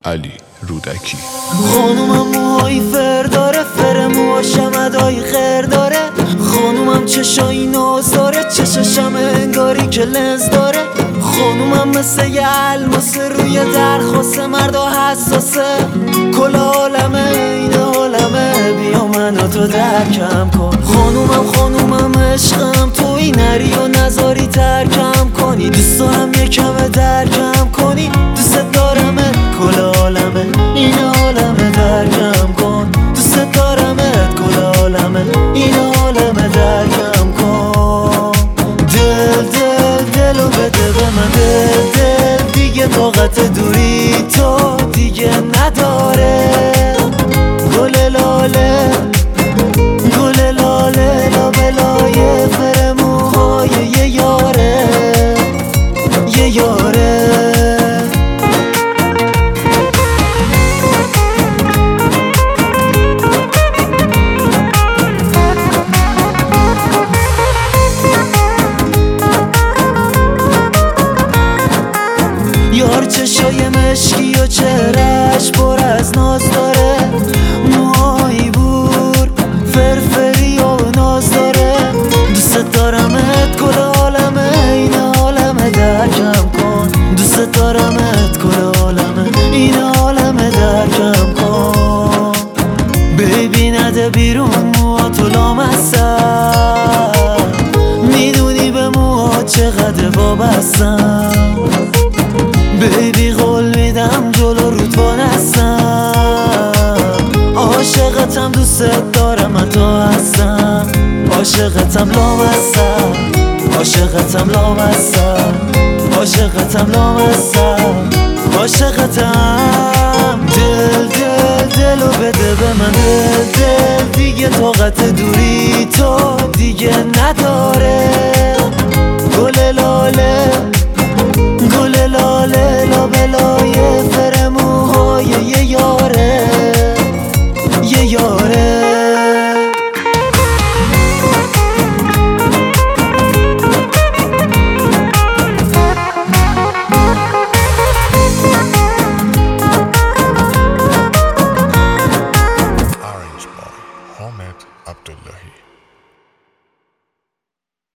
علی رودکی. خانومم موهای فر داره، فر موها شمدای خیر داره. خانومم چشایی ناز داره، چششم انگاری که لنز داره. خانومم مثل یه الماسه روی درخواست مردا حساسه. کل عالمه این عالمه، بیا منو تو درکم کن. خانومم عشقم، توی نری و نزاری ترکم کنی. دوست دارم یه کمه درکم کنی، دوست دارمت کل عالمه این عالمه درکم کن. دوست دارمت کل عالمه این عالمه درکم کن. دلو بده به من، دل دیگه طاقت دوری تو دیگه نداره. گل لاله لابلای فر موهای یه یاره. یار چشای مشکی و چهرش پر از ناز داره. موهای بور فرفری و ناز داره. دوست دارمت کل عالمه این عالمه درکم کن. دوست دارمت کل عالمه این عالمه درکم کن. بیبی نده بیرون موهاتو لامصم، میدونی به موها چقدر وابستم. بیبی قول میدم جلو رود وانستم. عاشقتم دوست دارم من تو هستم. عاشقتم لامصم، عاشقتم لامصم، عاشقتم لامصم، عاشقتم. دلو بده به من، دل دیگه طاقت دوری تو دیگه نداره. گل لاله لابلای فر موهای یه یاره.